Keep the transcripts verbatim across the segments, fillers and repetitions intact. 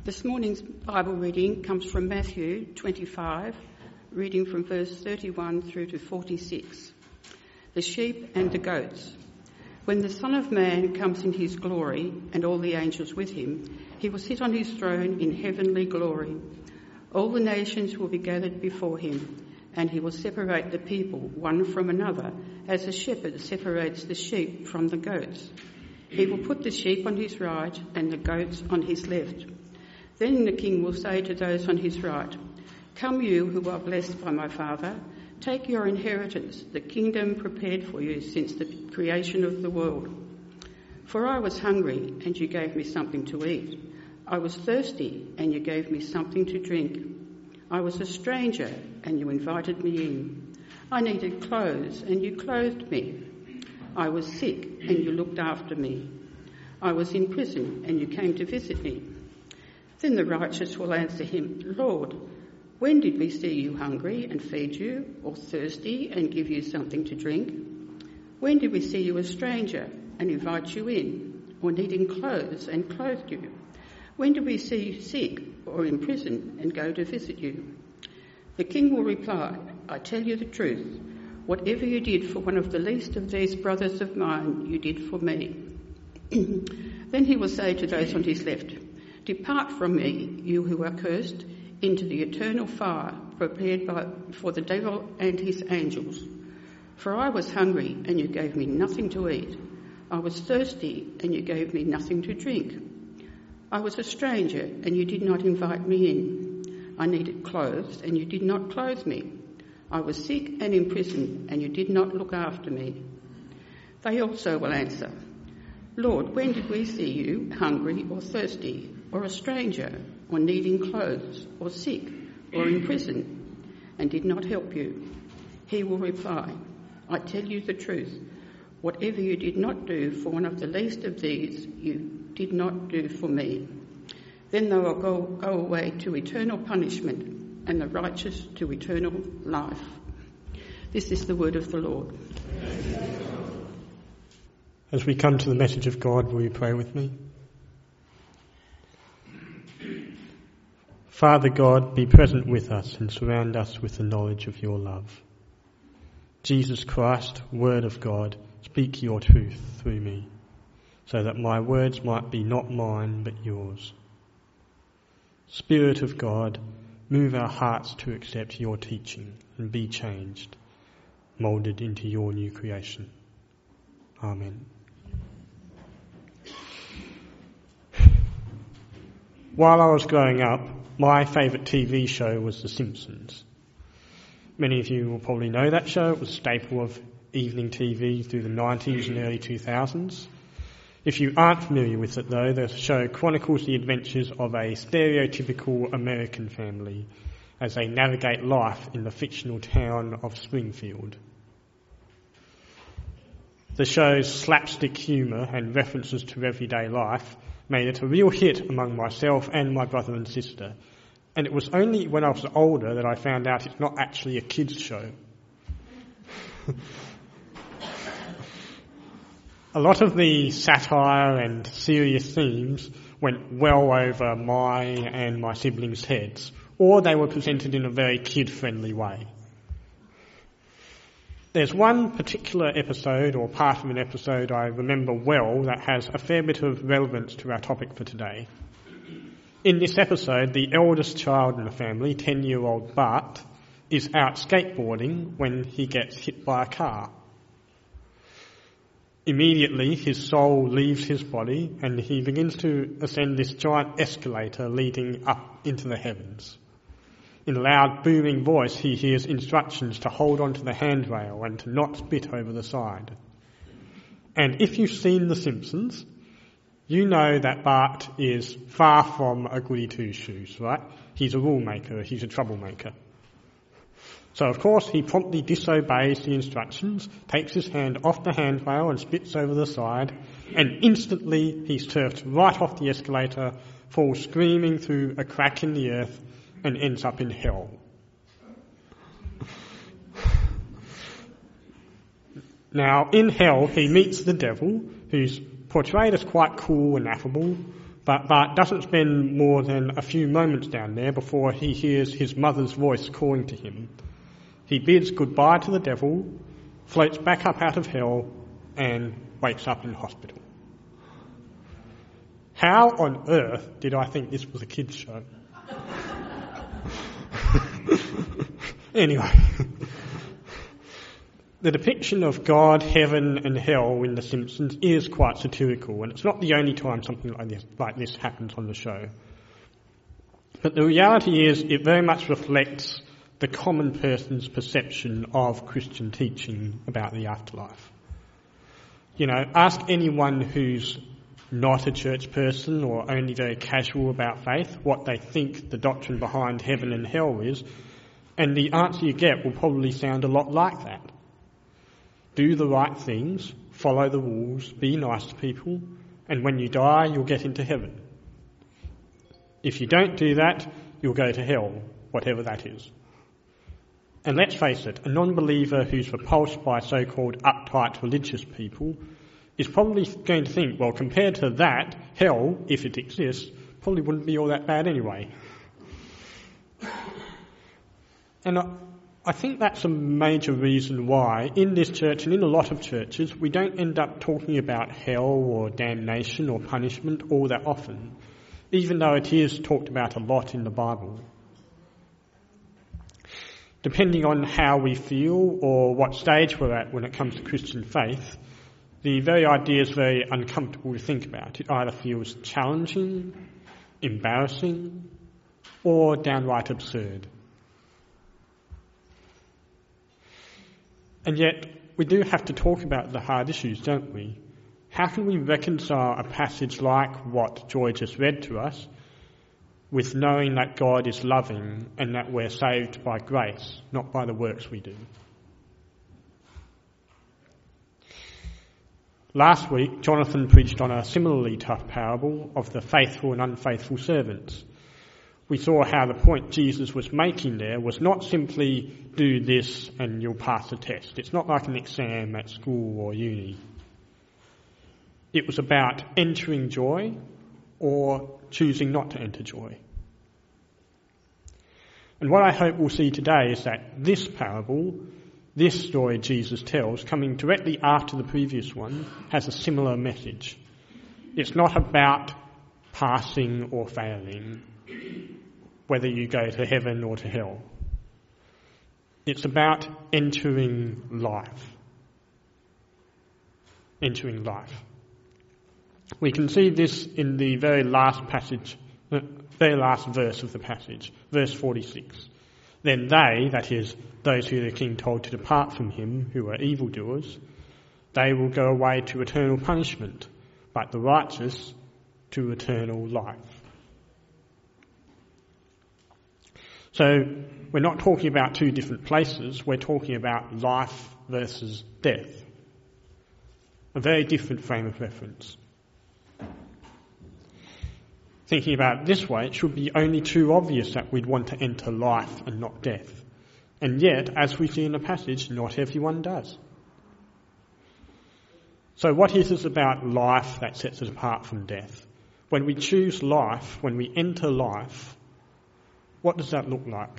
This morning's Bible reading comes from Matthew twenty-five, reading from verse thirty-one through to forty-six. The sheep and the goats. When the Son of Man comes in his glory and all the angels with him, he will sit on his throne in heavenly glory. All the nations will be gathered before him, and he will separate the people one from another, as a shepherd separates the sheep from the goats. He will put the sheep on his right and the goats on his left. Then the king will say to those on his right, "Come, you who are blessed by my Father, take your inheritance, the kingdom prepared for you since the creation of the world. For I was hungry, and you gave me something to eat. I was thirsty, and you gave me something to drink. I was a stranger, and you invited me in. I needed clothes, and you clothed me. I was sick, and you looked after me. I was in prison, and you came to visit me." Then the righteous will answer him, "Lord, when did we see you hungry and feed you, or thirsty and give you something to drink? When did we see you a stranger and invite you in, or needing clothes and clothed you? When did we see you sick or in prison and go to visit you?" The king will reply, "I tell you the truth. Whatever you did for one of the least of these brothers of mine, you did for me." Then he will say to those on his left, "Depart from me, you who are cursed, into the eternal fire prepared by, for the devil and his angels. For I was hungry, and you gave me nothing to eat. I was thirsty, and you gave me nothing to drink. I was a stranger, and you did not invite me in. I needed clothes, and you did not clothe me. I was sick and in prison, and you did not look after me." They also will answer, "Lord, when did we see you hungry or thirsty, or a stranger, or needing clothes, or sick, or in prison, and did not help you?" He will reply, "I tell you the truth. Whatever you did not do for one of the least of these, you did not do for me." Then they will go, go away to eternal punishment, and the righteous to eternal life. This is the word of the Lord. As we come to the message of God, will you pray with me? Father God, be present with us and surround us with the knowledge of your love. Jesus Christ, Word of God, speak your truth through me, so that my words might be not mine but yours. Spirit of God, move our hearts to accept your teaching and be changed, moulded into your new creation. Amen. While I was growing up, my favourite T V show was The Simpsons. Many of you will probably know that show. It was a staple of evening T V through the nineties and early two thousands. If you aren't familiar with it though, the show chronicles the adventures of a stereotypical American family as they navigate life in the fictional town of Springfield. The show's slapstick humour and references to everyday life made it a real hit among myself and my brother and sister. And it was only when I was older that I found out it's not actually a kids' show. A lot of the satire and serious themes went well over my and my siblings' heads, or they were presented in a very kid-friendly way. There's one particular episode or part of an episode I remember well that has a fair bit of relevance to our topic for today. In this episode, the eldest child in the family, ten-year-old Bart, is out skateboarding when he gets hit by a car. Immediately, his soul leaves his body and he begins to ascend this giant escalator leading up into the heavens. In a loud, booming voice, he hears instructions to hold onto the handrail and to not spit over the side. And if you've seen The Simpsons, you know that Bart is far from a goody two-shoes, right? He's a rule maker, he's a troublemaker. So, of course, he promptly disobeys the instructions, takes his hand off the handrail and spits over the side, and instantly he's turfed right off the escalator, falls screaming through a crack in the earth, and ends up in hell. Now, in hell, he meets the devil, who's portrayed as quite cool and affable, But Bart doesn't spend more than a few moments down there before he hears his mother's voice calling to him. He bids goodbye to the devil, floats back up out of hell, and wakes up in hospital. How on earth did I think this was a kids' show? Anyway, the depiction of God, heaven and hell in The Simpsons is quite satirical, and it's not the only time something like this, like this happens on the show. But the reality is it very much reflects the common person's perception of Christian teaching about the afterlife. You know, ask anyone who's not a church person or only very casual about faith what they think the doctrine behind heaven and hell is, and the answer you get will probably sound a lot like that. Do the right things, follow the rules, be nice to people, and when you die, you'll get into heaven. If you don't do that, you'll go to hell, whatever that is. And let's face it, a non-believer who's repulsed by so-called uptight religious people is probably going to think, well, compared to that, hell, if it exists, probably wouldn't be all that bad anyway. And I, I think that's a major reason why in this church and in a lot of churches we don't end up talking about hell or damnation or punishment all that often, even though it is talked about a lot in the Bible. Depending on how we feel or what stage we're at when it comes to Christian faith, the very idea is very uncomfortable to think about. It either feels challenging, embarrassing, or downright absurd. And yet, we do have to talk about the hard issues, don't we? How can we reconcile a passage like what Joy just read to us with knowing that God is loving and that we're saved by grace, not by the works we do? Last week, Jonathan preached on a similarly tough parable of the faithful and unfaithful servants. We saw how the point Jesus was making there was not simply do this and you'll pass the test. It's not like an exam at school or uni. It was about entering joy or choosing not to enter joy. And what I hope we'll see today is that this parable, this story Jesus tells, coming directly after the previous one, has a similar message. It's not about passing or failing, whether you go to heaven or to hell. It's about entering life. Entering life. We can see this in the very last passage, uh, very last verse of the passage, verse forty-six. Then they, that is, those who the king told to depart from him, who are evildoers, they will go away to eternal punishment, but the righteous to eternal life. So we're not talking about two different places, we're talking about life versus death. A very different frame of reference. Thinking about it this way, it should be only too obvious that we'd want to enter life and not death. And yet, as we see in the passage, not everyone does. So what is it about life that sets us apart from death? When we choose life, when we enter life, what does that look like?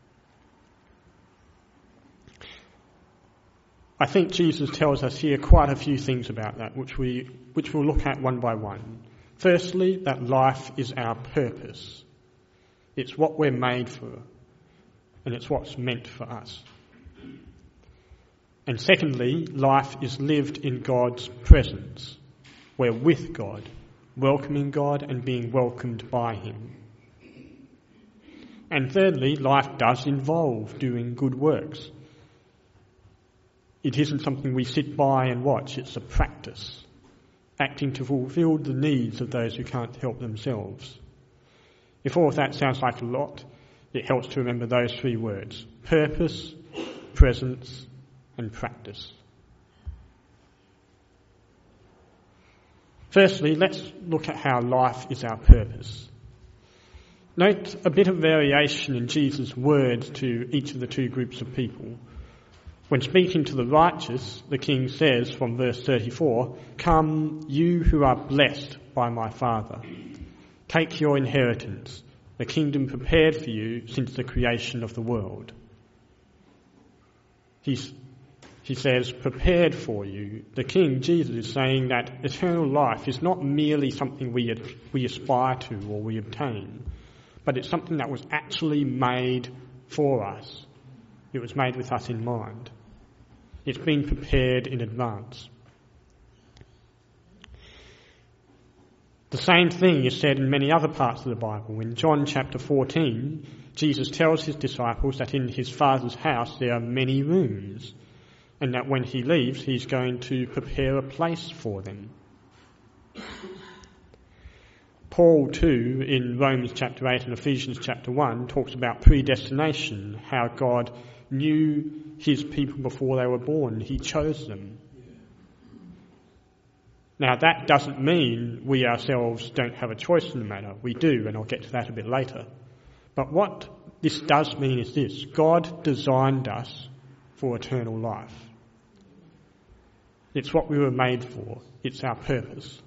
I think Jesus tells us here quite a few things about that, which we which we'll look at one by one. Firstly, that life is our purpose. It's what we're made for, and it's what's meant for us. And secondly, life is lived in God's presence. We're with God, welcoming God and being welcomed by Him. And thirdly, life does involve doing good works. It isn't something we sit by and watch, it's a practice, acting to fulfill the needs of those who can't help themselves. If all of that sounds like a lot, it helps to remember those three words: purpose, presence, and practice. Firstly, let's look at how life is our purpose. Note a bit of variation in Jesus' words to each of the two groups of people. When speaking to the righteous, the king says from verse thirty-four, "Come, you who are blessed by my Father." Take your inheritance, the kingdom prepared for you since the creation of the world. He's, he says, prepared for you. The King, Jesus, is saying that eternal life is not merely something we, we aspire to or we obtain, but it's something that was actually made for us. It was made with us in mind. It's been prepared in advance. The same thing is said in many other parts of the Bible. In John chapter fourteen, Jesus tells his disciples that in his Father's house there are many rooms, and that when he leaves, he's going to prepare a place for them. Paul too, in Romans chapter eight and Ephesians chapter one, talks about predestination, how God knew his people before they were born. He chose them. Now, that doesn't mean we ourselves don't have a choice in the matter. We do, and I'll get to that a bit later. But what this does mean is this: God designed us for eternal life. It's what we were made for. It's our purpose.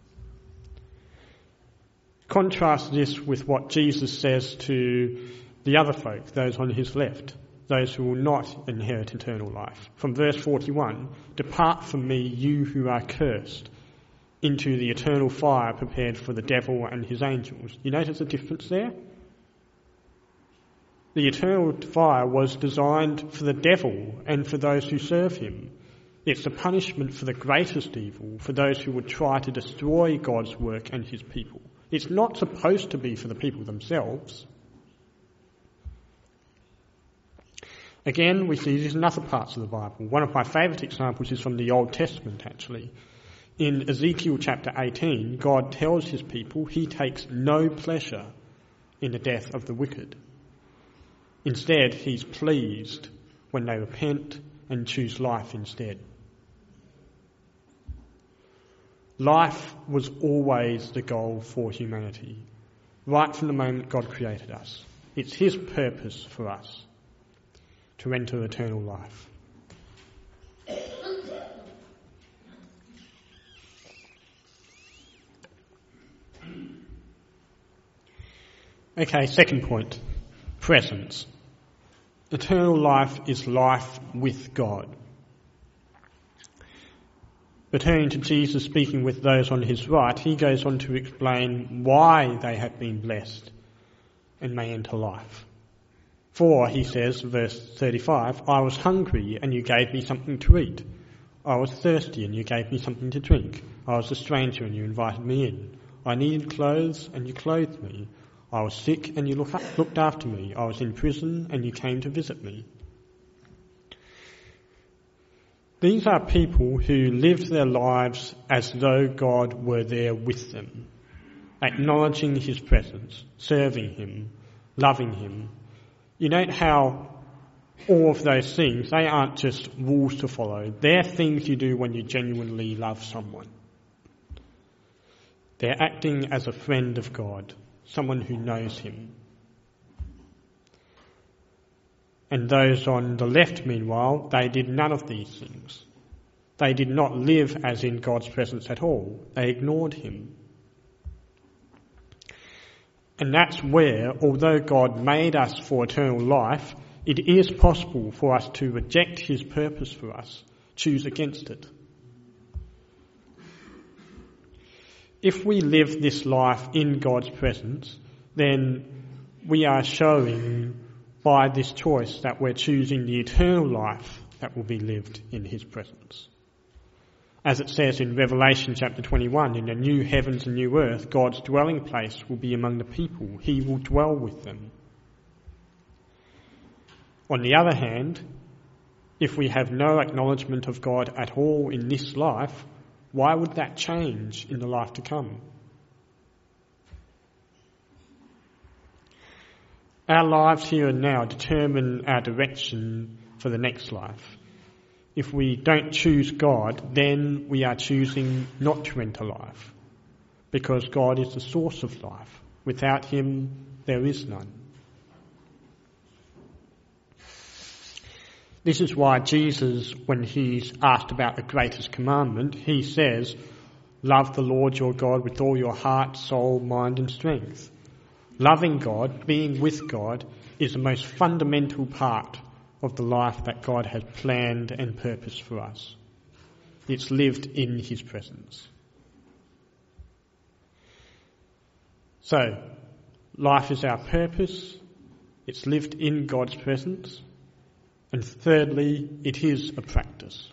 Contrast this with what Jesus says to the other folk, those on his left, those who will not inherit eternal life. From verse forty-one, "Depart from me, you who are cursed, into the eternal fire prepared for the devil and his angels." You notice the difference there? The eternal fire was designed for the devil and for those who serve him. It's the punishment for the greatest evil, for those who would try to destroy God's work and his people. It's not supposed to be for the people themselves. Again, we see this in other parts of the Bible. One of my favourite examples is from the Old Testament, actually. In Ezekiel chapter eighteen, God tells his people he takes no pleasure in the death of the wicked. Instead, he's pleased when they repent and choose life instead. Life was always the goal for humanity, right from the moment God created us. It's his purpose for us to enter eternal life. Okay, second point, presence. Eternal life is life with God. Returning to Jesus speaking with those on his right, he goes on to explain why they have been blessed and may enter life. For, he says, verse thirty-five, "I was hungry and you gave me something to eat. I was thirsty and you gave me something to drink. I was a stranger and you invited me in. I needed clothes and you clothed me. I was sick and you look up, looked after me. I was in prison and you came to visit me." These are people who lived their lives as though God were there with them, acknowledging his presence, serving him, loving him. You note how all of those things, they aren't just rules to follow. They're things you do when you genuinely love someone. They're acting as a friend of God, someone who knows him. And those on the left, meanwhile, they did none of these things. They did not live as in God's presence at all. They ignored him. And that's where, although God made us for eternal life, it is possible for us to reject his purpose for us, choose against it. If we live this life in God's presence, then we are showing by this choice that we're choosing the eternal life that will be lived in his presence. As it says in Revelation chapter twenty-one, in the new heavens and new earth, God's dwelling place will be among the people. He will dwell with them. On the other hand, if we have no acknowledgement of God at all in this life, why would that change in the life to come? Our lives here and now determine our direction for the next life. If we don't choose God, then we are choosing not to enter life, because God is the source of life. Without him, there is none. This is why Jesus, when he's asked about the greatest commandment, he says, Love the Lord your God with all your heart, soul, mind and strength. Loving God, being with God, is the most fundamental part of the life that God has planned and purposed for us. It's lived in his presence. So, life is our purpose. It's lived in God's presence. And thirdly, it is a practice.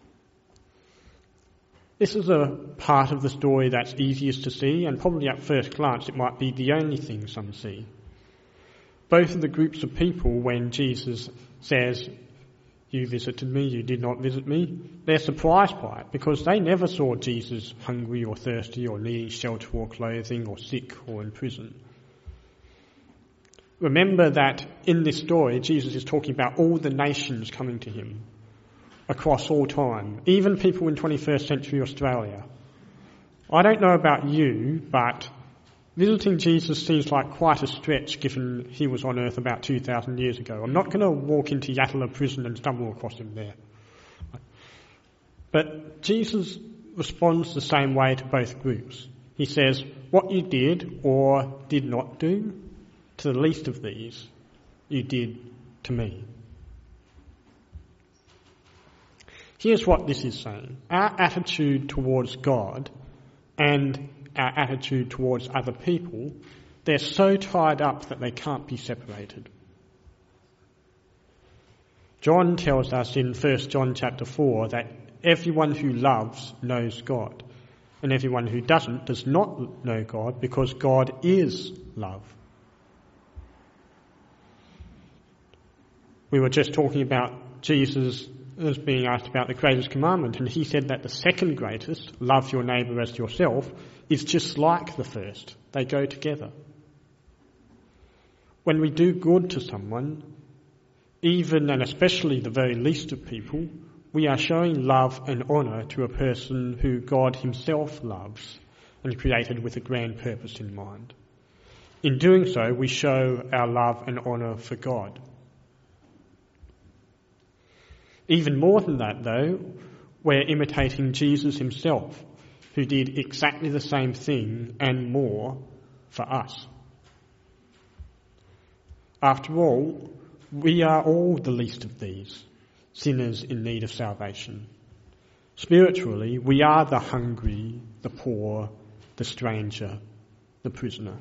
This is a part of the story that's easiest to see, and probably at first glance it might be the only thing some see. Both of the groups of people, when Jesus says, "You visited me, you did not visit me," they're surprised by it because they never saw Jesus hungry or thirsty or needing shelter or clothing or sick or in prison. Remember that in this story, Jesus is talking about all the nations coming to him across all time, even people in twenty-first century Australia. I don't know about you, but visiting Jesus seems like quite a stretch given he was on earth about two thousand years ago. I'm not going to walk into Yatala prison and stumble across him there. But Jesus responds the same way to both groups. He says, "What you did or did not do to the least of these, you did to me." Here's what this is saying. Our attitude towards God and our attitude towards other people, they're so tied up that they can't be separated. John tells us in First John chapter four that everyone who loves knows God, and everyone who doesn't does not know God because God is love. We were just talking about Jesus as being asked about the greatest commandment, and he said that the second greatest, love your neighbour as yourself, is just like the first. They go together. When we do good to someone, even and especially the very least of people, we are showing love and honour to a person who God himself loves and created with a grand purpose in mind. In doing so, we show our love and honour for God. Even more than that, though, we're imitating Jesus himself, who did exactly the same thing and more for us. After all, we are all the least of these, sinners in need of salvation. Spiritually, we are the hungry, the poor, the stranger, the prisoner.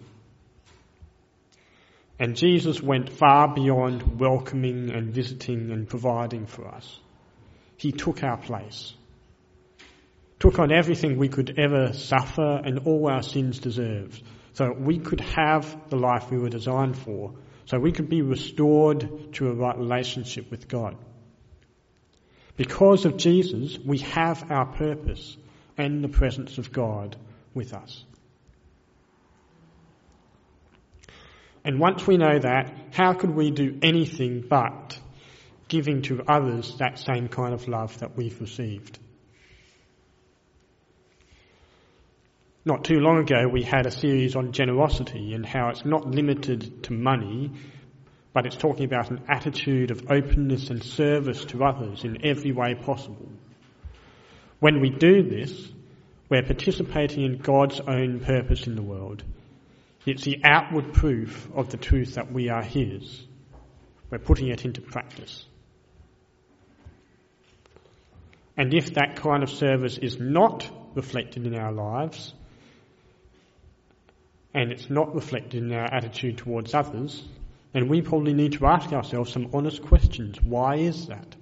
And Jesus went far beyond welcoming and visiting and providing for us. He took our place, took on everything we could ever suffer and all our sins deserved, so that we could have the life we were designed for, so we could be restored to a right relationship with God. Because of Jesus, we have our purpose and the presence of God with us. And once we know that, how could we do anything but giving to others that same kind of love that we've received? Not too long ago, we had a series on generosity and how it's not limited to money, but it's talking about an attitude of openness and service to others in every way possible. When we do this, we're participating in God's own purpose in the world. It's the outward proof of the truth that we are his. We're putting it into practice. And if that kind of service is not reflected in our lives, and it's not reflected in our attitude towards others, then we probably need to ask ourselves some honest questions. Why is that?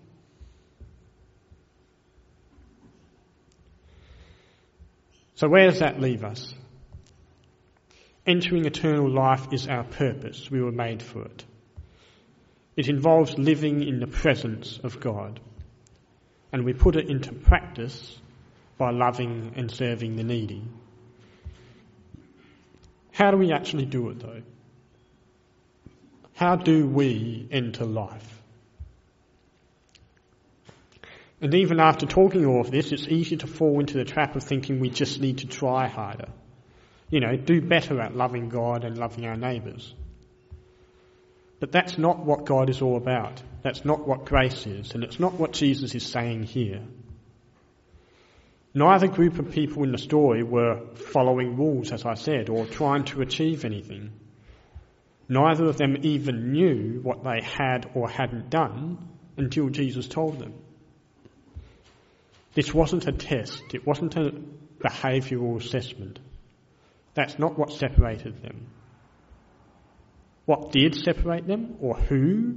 So where does that leave us? Entering eternal life is our purpose. We were made for it. It involves living in the presence of God. And we put it into practice by loving and serving the needy. How do we actually do it, though? How do we enter life? And even after talking all of this, it's easy to fall into the trap of thinking we just need to try harder. You know, do better at loving God and loving our neighbours. But that's not what God is all about. That's not what grace is, and it's not what Jesus is saying here. Neither group of people in the story were following rules, as I said, or trying to achieve anything. Neither of them even knew what they had or hadn't done until Jesus told them. This wasn't a test. It wasn't a behavioural assessment. That's not what separated them. What did separate them, or who?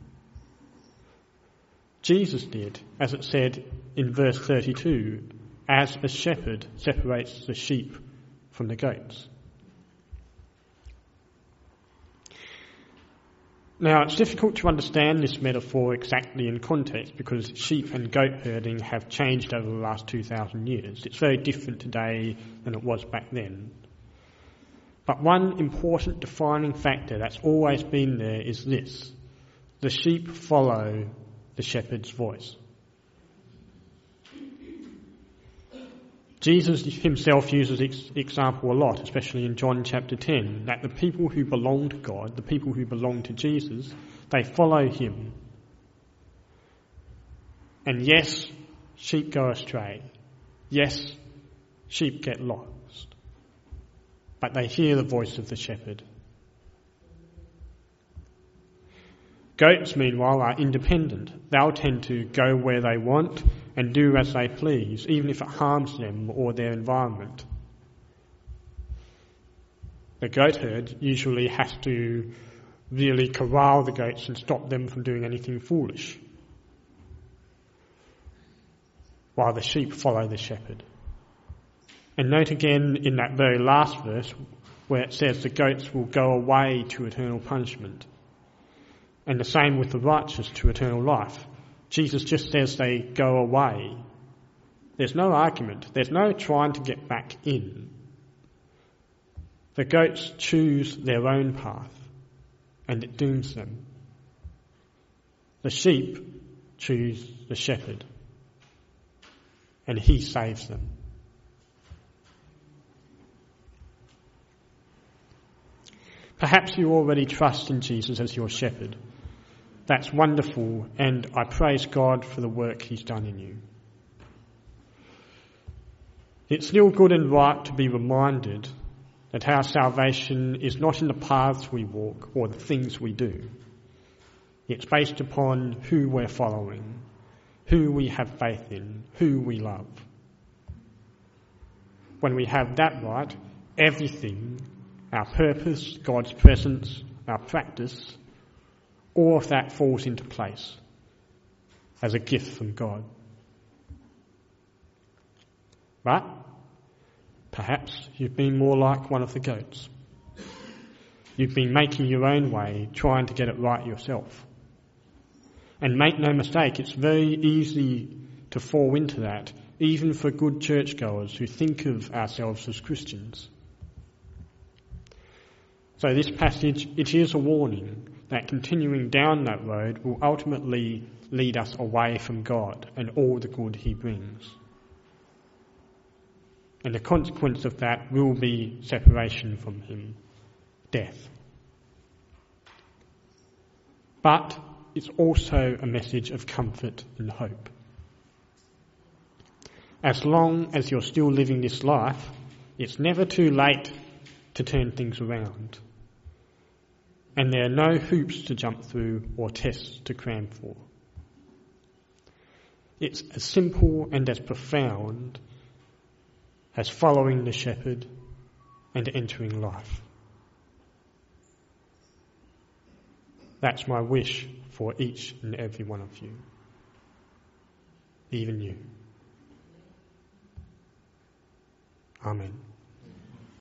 Jesus did, as it said in verse thirty-two, as a shepherd separates the sheep from the goats. Now, it's difficult to understand this metaphor exactly in context because sheep and goat herding have changed over the last two thousand years. It's very different today than it was back then. But one important defining factor that's always been there is this: the sheep follow the shepherd's voice. Jesus himself uses this example a lot, especially in John chapter ten, that the people who belong to God, the people who belong to Jesus, they follow him. And yes, sheep go astray. Yes, sheep get lost. But they hear the voice of the shepherd. Goats, meanwhile, are independent. They'll tend to go where they want and do as they please, even if it harms them or their environment. The goat herd usually has to really corral the goats and stop them from doing anything foolish, while the sheep follow the shepherd. And note again in that very last verse where it says the goats will go away to eternal punishment. And the same with the righteous to eternal life. Jesus just says they go away. There's no argument. There's no trying to get back in. The goats choose their own path, and it dooms them. The sheep choose the shepherd, and he saves them. Perhaps you already trust in Jesus as your shepherd. That's wonderful, and I praise God for the work he's done in you. It's still good and right to be reminded that our salvation is not in the paths we walk or the things we do. It's based upon who we're following, who we have faith in, who we love. When we have that right, everything, our purpose, God's presence, our practice, all of that falls into place as a gift from God. But perhaps you've been more like one of the goats. You've been making your own way, trying to get it right yourself. And make no mistake, it's very easy to fall into that, even for good churchgoers who think of ourselves as Christians. So this passage, it is a warning that continuing down that road will ultimately lead us away from God and all the good he brings. And the consequence of that will be separation from him, death. But it's also a message of comfort and hope. As long as you're still living this life, it's never too late to turn things around. And there are no hoops to jump through or tests to cram for. It's as simple and as profound as following the shepherd and entering life. That's my wish for each and every one of you, even you. Amen.